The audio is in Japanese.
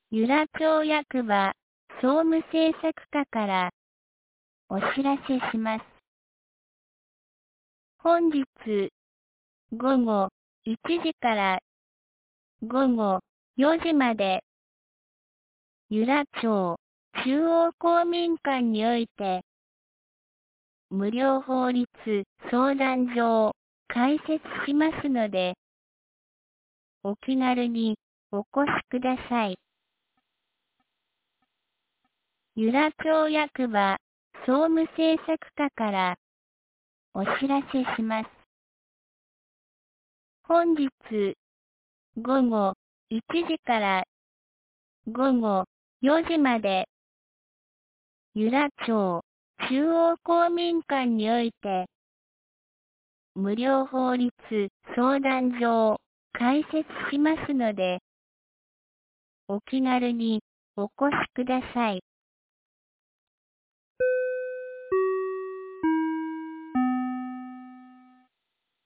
由良町役場総務政策課からお知らせします。本日午後1時から午後4時まで由良町中央公民館において無料法律相談所を開設しますのでお気軽にお越しください。由良町役場総務政策課からお知らせします。本日午後1時から午後4時まで由良町中央公民館において無料法律相談所を開設しますのでお気軽にお越しください。